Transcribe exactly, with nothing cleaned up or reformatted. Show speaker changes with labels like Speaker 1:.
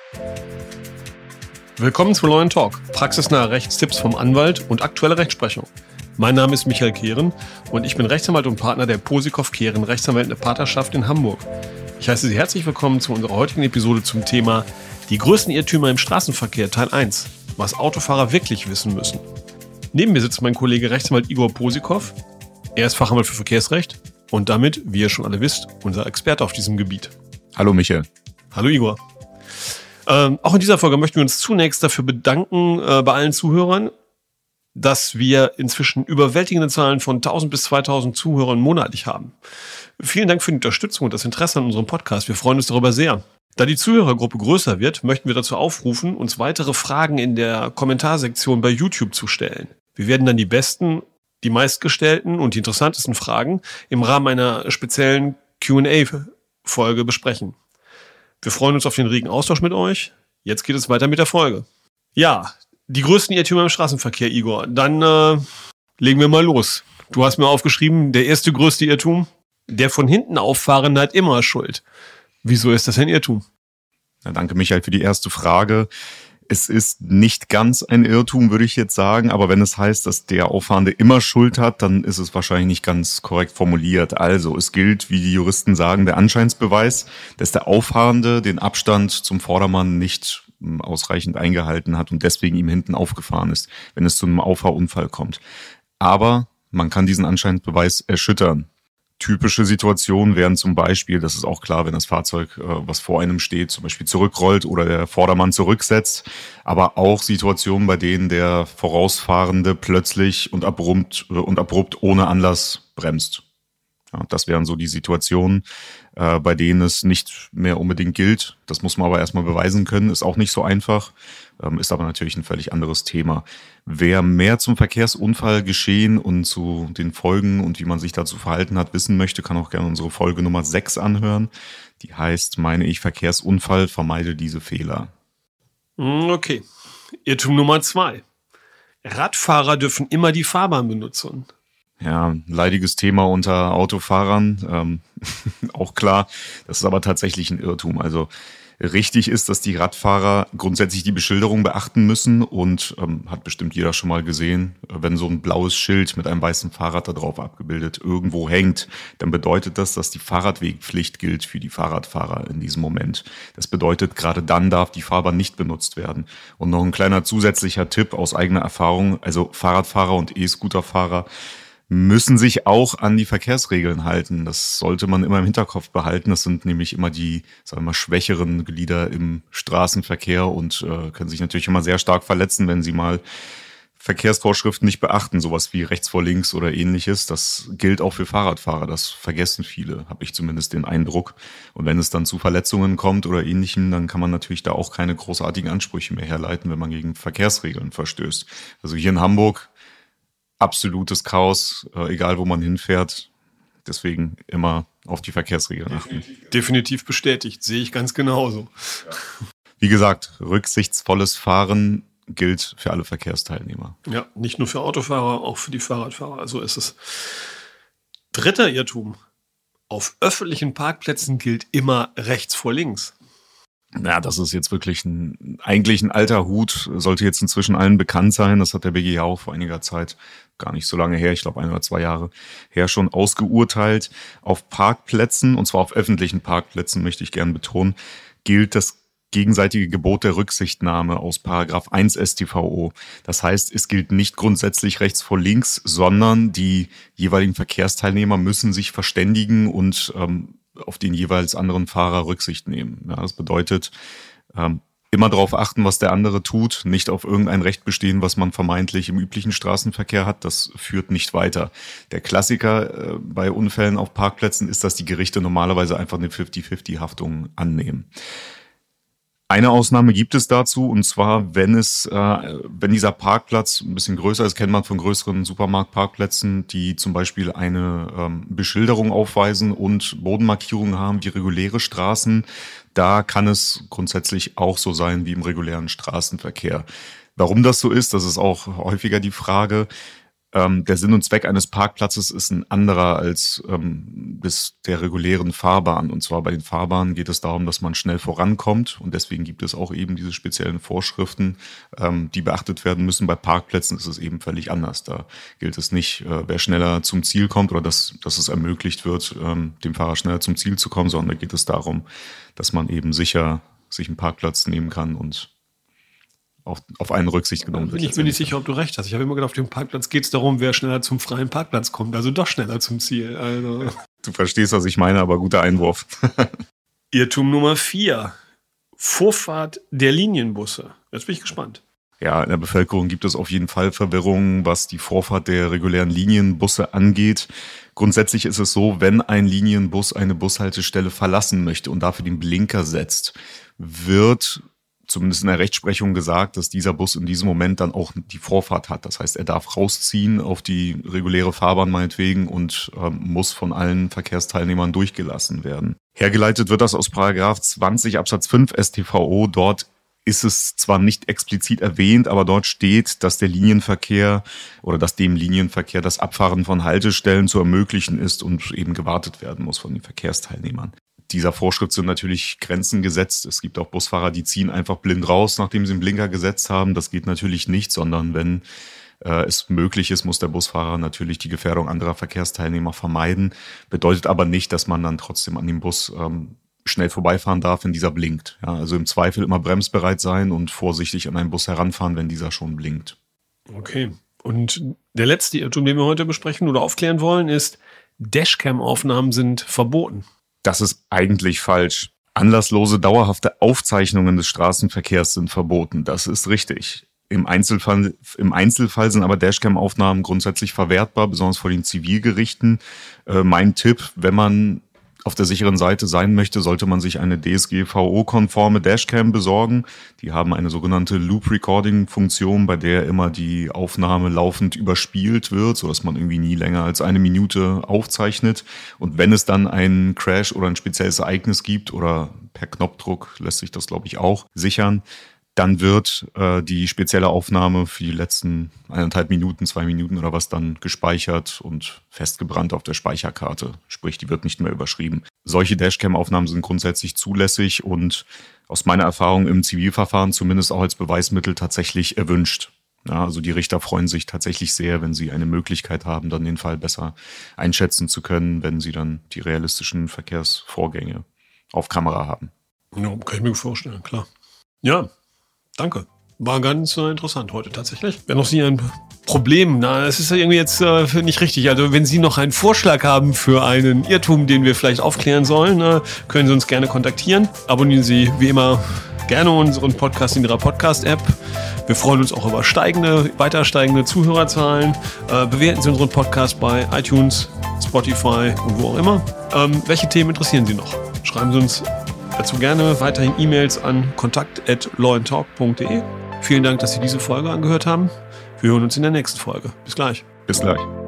Speaker 1: Willkommen zu Law and Talk, praxisnahe Rechtstipps vom Anwalt und aktuelle Rechtsprechung. Mein Name ist Michael Kehren und ich bin Rechtsanwalt und Partner der Posikow-Kehren Rechtsanwältende Partnerschaft in Hamburg. Ich heiße Sie herzlich willkommen zu unserer heutigen Episode zum Thema Die größten Irrtümer im Straßenverkehr Teil eins, was Autofahrer wirklich wissen müssen. Neben mir sitzt mein Kollege Rechtsanwalt Igor Posikow. Er ist Fachanwalt für Verkehrsrecht und damit, wie ihr schon alle wisst, unser Experte auf diesem Gebiet.
Speaker 2: Hallo Michael.
Speaker 1: Hallo Igor. Ähm, auch in dieser Folge möchten wir uns zunächst dafür bedanken äh, bei allen Zuhörern, dass wir inzwischen überwältigende Zahlen von tausend bis zweitausend Zuhörern monatlich haben. Vielen Dank für die Unterstützung und das Interesse an unserem Podcast. Wir freuen uns darüber sehr. Da die Zuhörergruppe größer wird, möchten wir dazu aufrufen, uns weitere Fragen in der Kommentarsektion bei YouTube zu stellen. Wir werden dann die besten, die meistgestellten und die interessantesten Fragen im Rahmen einer speziellen Q und A-Folge besprechen. Wir freuen uns auf den regen Austausch mit euch. Jetzt geht es weiter mit der Folge. Ja, die größten Irrtümer im Straßenverkehr, Igor. Dann äh, legen wir mal los. Du hast mir aufgeschrieben, der erste größte Irrtum, der von hinten Auffahrende hat immer Schuld. Wieso ist das ein Irrtum?
Speaker 2: Ja, danke, Michael, für die erste Frage. Es ist nicht ganz ein Irrtum, würde ich jetzt sagen, aber wenn es heißt, dass der Auffahrende immer Schuld hat, dann ist es wahrscheinlich nicht ganz korrekt formuliert. Also, es gilt, wie die Juristen sagen, der Anscheinsbeweis, dass der Auffahrende den Abstand zum Vordermann nicht ausreichend eingehalten hat und deswegen ihm hinten aufgefahren ist, wenn es zu einem Auffahrunfall kommt. Aber man kann diesen Anscheinsbeweis erschüttern. Typische Situationen wären zum Beispiel, das ist auch klar, wenn das Fahrzeug, äh, was vor einem steht, zum Beispiel zurückrollt oder der Vordermann zurücksetzt, aber auch Situationen, bei denen der Vorausfahrende plötzlich und abrupt, äh, und abrupt ohne Anlass bremst. Ja, das wären so die Situationen, äh, bei denen es nicht mehr unbedingt gilt. Das muss man aber erstmal beweisen können, ist auch nicht so einfach, ähm, ist aber natürlich ein völlig anderes Thema. Wer mehr zum Verkehrsunfall geschehen und zu den Folgen und wie man sich dazu verhalten hat wissen möchte, kann auch gerne unsere Folge Nummer sechs anhören. Die heißt, meine ich, Verkehrsunfall, vermeide diese Fehler.
Speaker 1: Okay, Irrtum Nummer zwei. Radfahrer dürfen immer die Fahrbahn benutzen.
Speaker 2: Ja, ein leidiges Thema unter Autofahrern, ähm, auch klar. Das ist aber tatsächlich ein Irrtum. Also richtig ist, dass die Radfahrer grundsätzlich die Beschilderung beachten müssen und ähm, hat bestimmt jeder schon mal gesehen, wenn so ein blaues Schild mit einem weißen Fahrrad da drauf abgebildet irgendwo hängt, dann bedeutet das, dass die Fahrradwegpflicht gilt für die Fahrradfahrer in diesem Moment. Das bedeutet, gerade dann darf die Fahrbahn nicht benutzt werden. Und noch ein kleiner zusätzlicher Tipp aus eigener Erfahrung, also Fahrradfahrer und E-Scooterfahrer müssen sich auch an die Verkehrsregeln halten. Das sollte man immer im Hinterkopf behalten. Das sind nämlich immer die, sagen wir mal, schwächeren Glieder im Straßenverkehr und äh, können sich natürlich immer sehr stark verletzen, wenn sie mal Verkehrsvorschriften nicht beachten, sowas wie rechts vor links oder ähnliches. Das gilt auch für Fahrradfahrer. Das vergessen viele, habe ich zumindest den Eindruck. Und wenn es dann zu Verletzungen kommt oder Ähnlichem, dann kann man natürlich da auch keine großartigen Ansprüche mehr herleiten, wenn man gegen Verkehrsregeln verstößt. Also hier in Hamburg absolutes Chaos, äh, egal wo man hinfährt. Deswegen immer auf die Verkehrsregeln achten.
Speaker 1: Definitiv bestätigt, sehe ich ganz genauso.
Speaker 2: Wie gesagt, rücksichtsvolles Fahren gilt für alle Verkehrsteilnehmer.
Speaker 1: Ja, nicht nur für Autofahrer, auch für die Fahrradfahrer. So ist es. Dritter Irrtum. Auf öffentlichen Parkplätzen gilt immer rechts vor links.
Speaker 2: Ja, das ist jetzt wirklich ein, eigentlich ein alter Hut, sollte jetzt inzwischen allen bekannt sein. Das hat der B G H auch vor einiger Zeit, gar nicht so lange her, ich glaube ein oder zwei Jahre her schon ausgeurteilt. Auf Parkplätzen, und zwar auf öffentlichen Parkplätzen, möchte ich gerne betonen, gilt das gegenseitige Gebot der Rücksichtnahme aus Paragraph eins S t V O. Das heißt, es gilt nicht grundsätzlich rechts vor links, sondern die jeweiligen Verkehrsteilnehmer müssen sich verständigen und ähm, auf den jeweils anderen Fahrer Rücksicht nehmen. Ja, das bedeutet, ähm, immer darauf achten, was der andere tut, nicht auf irgendein Recht bestehen, was man vermeintlich im üblichen Straßenverkehr hat. Das führt nicht weiter. Der Klassiker äh, bei Unfällen auf Parkplätzen ist, dass die Gerichte normalerweise einfach eine fünfzig fünfzig Haftung annehmen. Eine Ausnahme gibt es dazu, und zwar, wenn es, äh, wenn dieser Parkplatz ein bisschen größer ist, kennt man von größeren Supermarktparkplätzen, die zum Beispiel eine ähm, Beschilderung aufweisen und Bodenmarkierungen haben wie reguläre Straßen. Da kann es grundsätzlich auch so sein wie im regulären Straßenverkehr. Warum das so ist, das ist auch häufiger die Frage. ähm, der Sinn und Zweck eines Parkplatzes ist ein anderer als ähm, des der regulären Fahrbahn. Und zwar bei den Fahrbahnen geht es darum, dass man schnell vorankommt. Und deswegen gibt es auch eben diese speziellen Vorschriften, ähm, die beachtet werden müssen. Bei Parkplätzen ist es eben völlig anders. Da gilt es nicht, äh, wer schneller zum Ziel kommt oder dass, dass es ermöglicht wird, ähm, dem Fahrer schneller zum Ziel zu kommen, sondern da geht es darum, dass man eben sicher sich einen Parkplatz nehmen kann und auf, auf einen Rücksicht genommen wird.
Speaker 1: Ich bin nicht sicher, ob du recht hast. Ich habe immer gedacht, auf dem Parkplatz geht es darum, wer schneller zum freien Parkplatz kommt. Also doch schneller zum Ziel. Also.
Speaker 2: Du verstehst, was ich meine, aber guter Einwurf.
Speaker 1: Irrtum Nummer vier. Vorfahrt der Linienbusse. Jetzt bin ich gespannt.
Speaker 2: Ja, in der Bevölkerung gibt es auf jeden Fall Verwirrung, was die Vorfahrt der regulären Linienbusse angeht. Grundsätzlich ist es so, wenn ein Linienbus eine Bushaltestelle verlassen möchte und dafür den Blinker setzt, wird zumindest in der Rechtsprechung gesagt, dass dieser Bus in diesem Moment dann auch die Vorfahrt hat. Das heißt, er darf rausziehen auf die reguläre Fahrbahn meinetwegen und ähm, muss von allen Verkehrsteilnehmern durchgelassen werden. Hergeleitet wird das aus Paragraph zwanzig Absatz fünf S t V O. Dort ist es zwar nicht explizit erwähnt, aber dort steht, dass der Linienverkehr oder dass dem Linienverkehr das Abfahren von Haltestellen zu ermöglichen ist und eben gewartet werden muss von den Verkehrsteilnehmern. Dieser Vorschrift sind natürlich Grenzen gesetzt. Es gibt auch Busfahrer, die ziehen einfach blind raus, nachdem sie einen Blinker gesetzt haben. Das geht natürlich nicht, sondern wenn äh, es möglich ist, muss der Busfahrer natürlich die Gefährdung anderer Verkehrsteilnehmer vermeiden. Bedeutet aber nicht, dass man dann trotzdem an dem Bus ähm, schnell vorbeifahren darf, wenn dieser blinkt. Ja, also im Zweifel immer bremsbereit sein und vorsichtig an einen Bus heranfahren, wenn dieser schon blinkt.
Speaker 1: Okay. Und der letzte Irrtum, den wir heute besprechen oder aufklären wollen, ist, Dashcam-Aufnahmen sind verboten.
Speaker 2: Das ist eigentlich falsch. Anlasslose, dauerhafte Aufzeichnungen des Straßenverkehrs sind verboten. Das ist richtig. Im Einzelfall, im Einzelfall sind aber Dashcam-Aufnahmen grundsätzlich verwertbar, besonders vor den Zivilgerichten. Äh, mein Tipp, wenn man auf der sicheren Seite sein möchte, sollte man sich eine D S G V O-konforme Dashcam besorgen. Die haben eine sogenannte Loop-Recording-Funktion, bei der immer die Aufnahme laufend überspielt wird, sodass man irgendwie nie länger als eine Minute aufzeichnet. Und wenn es dann einen Crash oder ein spezielles Ereignis gibt oder per Knopfdruck lässt sich das, glaube ich, auch sichern, dann wird äh, die spezielle Aufnahme für die letzten eineinhalb Minuten, zwei Minuten oder was dann gespeichert und festgebrannt auf der Speicherkarte. Sprich, die wird nicht mehr überschrieben. Solche Dashcam-Aufnahmen sind grundsätzlich zulässig und aus meiner Erfahrung im Zivilverfahren zumindest auch als Beweismittel tatsächlich erwünscht. Ja, also die Richter freuen sich tatsächlich sehr, wenn sie eine Möglichkeit haben, dann den Fall besser einschätzen zu können, wenn sie dann die realistischen Verkehrsvorgänge auf Kamera haben.
Speaker 1: Ja, kann ich mir vorstellen, klar. Ja. Danke. War ganz äh, interessant heute tatsächlich. Wenn noch Sie ein Problem, na, es ist ja irgendwie jetzt äh, nicht richtig. Also wenn Sie noch einen Vorschlag haben für einen Irrtum, den wir vielleicht aufklären sollen, äh, können Sie uns gerne kontaktieren. Abonnieren Sie wie immer gerne unseren Podcast in Ihrer Podcast-App. Wir freuen uns auch über steigende, weiter steigende Zuhörerzahlen. Äh, bewerten Sie unseren Podcast bei iTunes, Spotify und wo auch immer. Ähm, welche Themen interessieren Sie noch? Schreiben Sie uns dazu gerne weiterhin E-Mails an kontakt at lawandtalk punkt de. Vielen Dank, dass Sie diese Folge angehört haben. Wir hören uns in der nächsten Folge. Bis gleich.
Speaker 2: Bis gleich.